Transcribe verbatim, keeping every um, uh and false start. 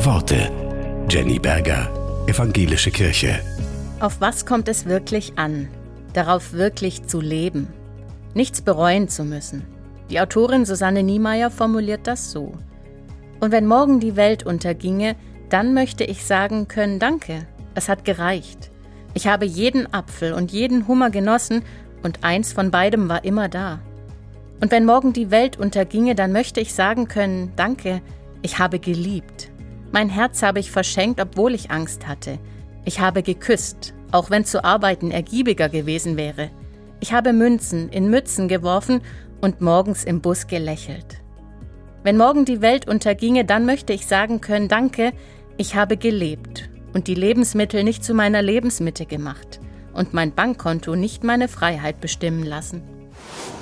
Worte. Jenny Berger, Evangelische Kirche. Auf was kommt es wirklich an? Darauf wirklich zu leben. Nichts bereuen zu müssen. Die Autorin Susanne Niemeyer formuliert das so. Und wenn morgen die Welt unterginge, dann möchte ich sagen können, danke, es hat gereicht. Ich habe jeden Apfel und jeden Hummer genossen und eins von beidem war immer da. Und wenn morgen die Welt unterginge, dann möchte ich sagen können, danke, ich habe geliebt. Mein Herz habe ich verschenkt, obwohl ich Angst hatte. Ich habe geküsst, auch wenn zu arbeiten ergiebiger gewesen wäre. Ich habe Münzen in Mützen geworfen und morgens im Bus gelächelt. Wenn morgen die Welt unterginge, dann möchte ich sagen können, danke, ich habe gelebt und die Lebensmittel nicht zu meiner Lebensmitte gemacht und mein Bankkonto nicht meine Freiheit bestimmen lassen.